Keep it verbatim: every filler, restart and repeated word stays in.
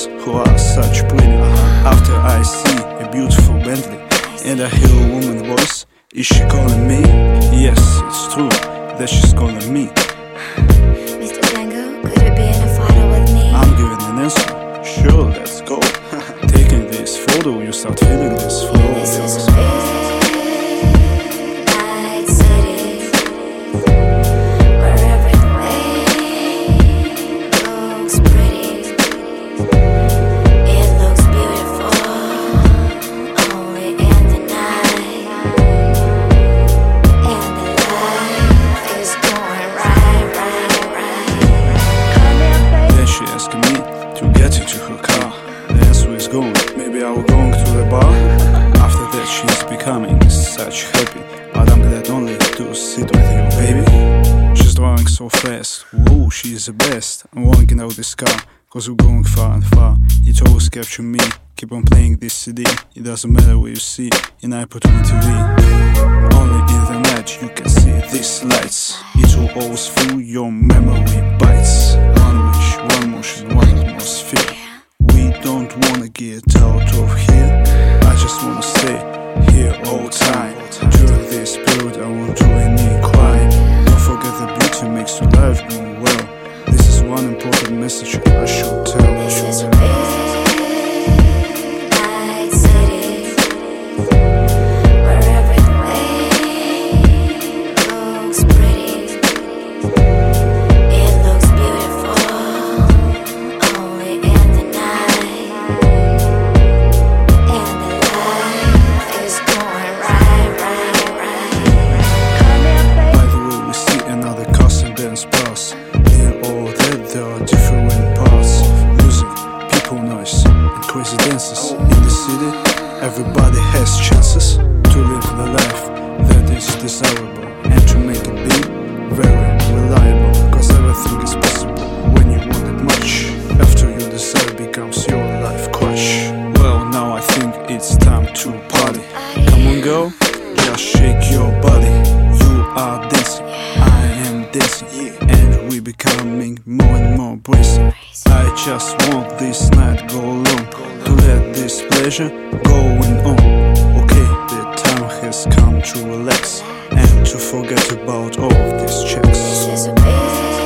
girls who are such pretty. After I see a beautiful Bentley and I hear a woman's voice, is she calling me? Yes, it's true that she's calling me. Mister Django, could you be in a photo with me? I'm giving an answer. Sure, let's go. Taking this photo, you start feeling this flow. This is a big night city where everything looks pretty. It looks beautiful only in the night, and the life is going right, right, right. Then she asking me to get into her car. That's where it's going. Maybe I will going to the bar. After that she's becoming such happy, but I'm glad only to sit with you, baby. She's driving so fast, whoa, she's the best. I'm walking out this car, cause we're going far and far. It always capture me, keep on playing this C D. It doesn't matter what you see in iPod or T V. Only in the night you can see these lights. It will always fill your memory bites. One wish, one motion, one atmosphere. We don't wanna get out of here. I just wanna stay here all time. During this period I won't do any crime. Don't forget the beauty makes your life go well. This is one important message I should tell. This is a big night city where everything looks pretty. It looks beautiful only in the night, and the life is going right, right, right. By the way, we see another custom dance pass. In all that there are different parts of music, people noise, and crazy dances. In the city, everybody has chances to live the life that is desirable and to make it be very reliable. Cause everything is possible when you want it much. After your desire becomes your life crush. Well, now I think it's time to party. Come on, girl, just shake your body. You are dancing, I am dancing, and we becoming more and more brazen. I just want this night go long, to let this pleasure going on. Okay, the time has come to relax and to forget about all of these checks. This is a big